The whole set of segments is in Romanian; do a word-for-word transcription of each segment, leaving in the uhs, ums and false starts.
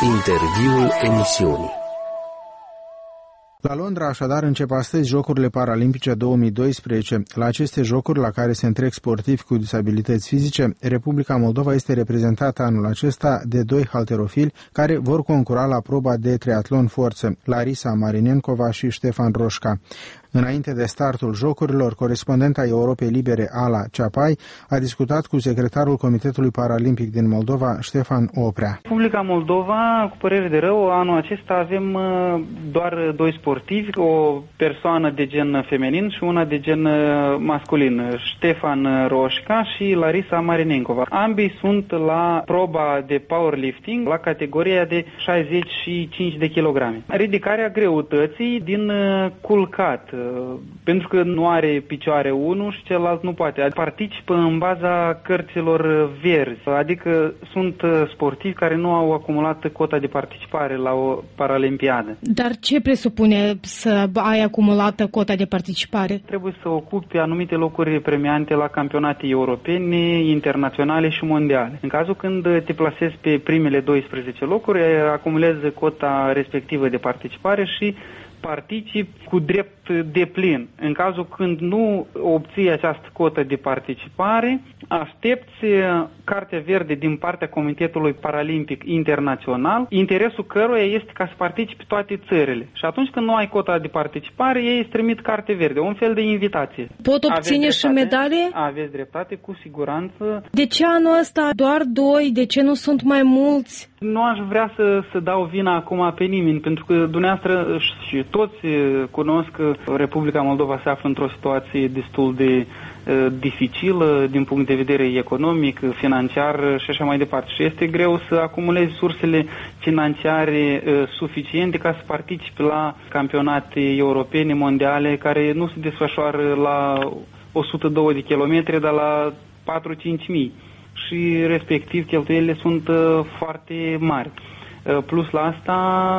Interviul emisiunii. La Londra, așadar, încep astăzi Jocurile Paralimpice două mii doisprezece. La aceste jocuri, la care se întrec sportivi cu disabilități fizice, Republica Moldova este reprezentată anul acesta de doi halterofili care vor concura la proba de triatlon forță, Larisa Marinenkova și Ștefan Roșca. Înainte de startul jocurilor, corespondenta Europei Libere, Ala Ceapai, a discutat cu secretarul Comitetului Paralimpic din Moldova, Ștefan Oprea. Republica Moldova, cu părere de rău, anul acesta avem doar doi sportivi, o persoană de gen feminin și una de gen masculin, Ștefan Roșca și Larisa Marinenkova. Ambii sunt la proba de powerlifting la categoria de șaizeci și cinci de kilograme. Ridicarea greutății din culcat, pentru că nu are picioare unul și celălalt nu poate. Participă în baza cărților verzi, adică sunt sportivi care nu au acumulat cota de participare la o paralimpiadă. Dar ce presupune să ai acumulată cota de participare? Trebuie să ocupi anumite locuri premiante la campionate europene, internaționale și mondiale. În cazul când te plasezi pe primele doisprezece locuri, acumulezi cota respectivă de participare și participi cu drept deplin. În cazul când nu obții această cotă de participare, aștepți cartea verde din partea Comitetului Paralimpic Internațional, interesul căruia este ca să participi toate țările. Și atunci când nu ai cota de participare, ei îți trimit carte verde, un fel de invitație. Pot obține și medalie? Aveți dreptate, cu siguranță. De ce anul ăsta doar doi? De ce nu sunt mai mulți? Nu aș vrea să, să dau vina acum pe nimeni, pentru că dumneavoastră și toți cunosc că Republica Moldova se află într-o situație destul de uh, dificilă din punct de vedere economic, financiar și așa mai departe. Și este greu să acumulezi sursele financiare uh, suficiente ca să participi la campionate europene, mondiale, care nu se desfășoară la o sută doi de kilometri, dar la patru-cinci mii. Și respectiv cheltuielile sunt uh, foarte mari. Uh, plus la asta,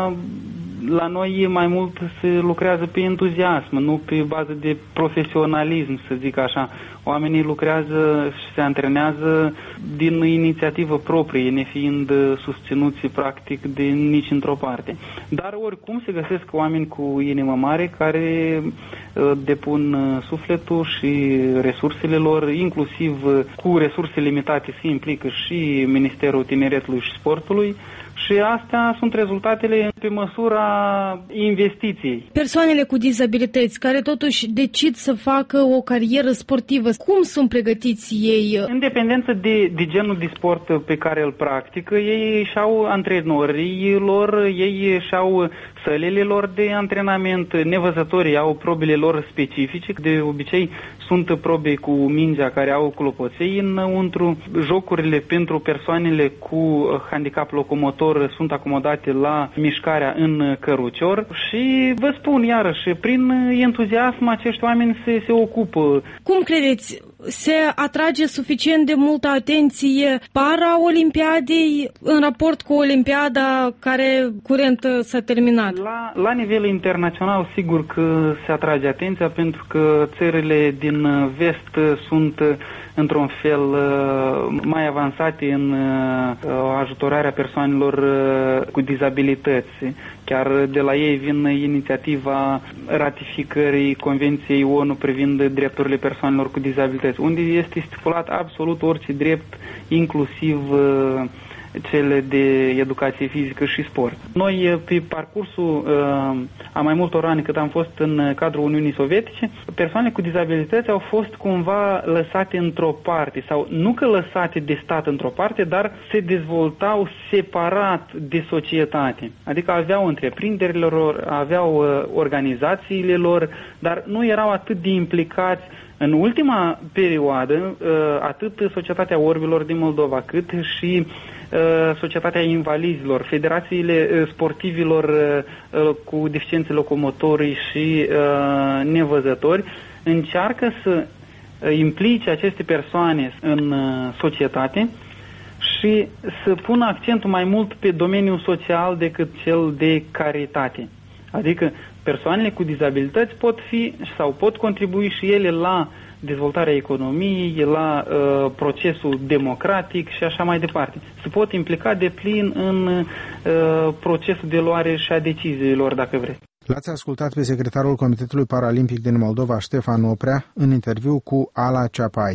la noi mai mult se lucrează pe entuziasm, nu pe bază de profesionalism, să zic așa. Oamenii lucrează și se antrenează din inițiativă proprie, nefiind susținuți practic de nici într-o parte. Dar oricum se găsesc oameni cu inimă mare care depun sufletul și resursele lor, inclusiv cu resurse limitate se implică și Ministerul Tineretului și Sportului. Și astea sunt rezultatele pe măsura investiției. Persoanele cu dizabilități care totuși decid să facă o carieră sportivă, cum sunt pregătiți ei? În dependență de, de genul de sport pe care îl practică, ei își-au antrenorii lor, ei își-au sălile lor de antrenament, nevăzătorii au probele lor specifice, de obicei sunt probe cu mingea care au clopoței înăuntru, jocurile pentru persoanele cu handicap locomotor sunt acomodate la mișcarea în cărucior și vă spun iarăși, prin entuziasm acești oameni se, se ocupă. Cum credeți? Se atrage suficient de multă atenție para-olimpiadei în raport cu olimpiada care curent s-a terminat? La, la nivel internațional, sigur că se atrage atenția pentru că țările din vest sunt într-un fel mai avansate în ajutorarea persoanelor cu dizabilități. Chiar de la ei vin inițiativa ratificării Convenției O N U privind drepturile persoanelor cu dizabilități, unde este stipulat absolut orice drept, inclusiv cele de educație fizică și sport. Noi, pe parcursul a mai multor ani cât am fost în cadrul Uniunii Sovietice, persoanele cu dizabilități au fost cumva lăsate într-o parte, sau nu că lăsate de stat într-o parte, dar se dezvoltau separat de societate. Adică aveau întreprinderile lor, aveau organizațiile lor, dar nu erau atât de implicați. În ultima perioadă, atât Societatea Orbilor din Moldova, cât și Societatea Invalizilor, federațiile sportivilor cu deficiențe locomotorii și nevăzători, încearcă să implice aceste persoane în societate și să pună accentul mai mult pe domeniul social decât cel de caritate. Adică persoanele cu dizabilități pot fi sau pot contribui și ele la dezvoltarea economiei, la uh, procesul democratic și așa mai departe. Se pot implica de plin în uh, procesul de luare și a deciziilor, dacă vreți. L-ați ascultat pe secretarul Comitetului Paralimpic din Moldova, Ștefan Oprea, în interviu cu Ala Ceapai.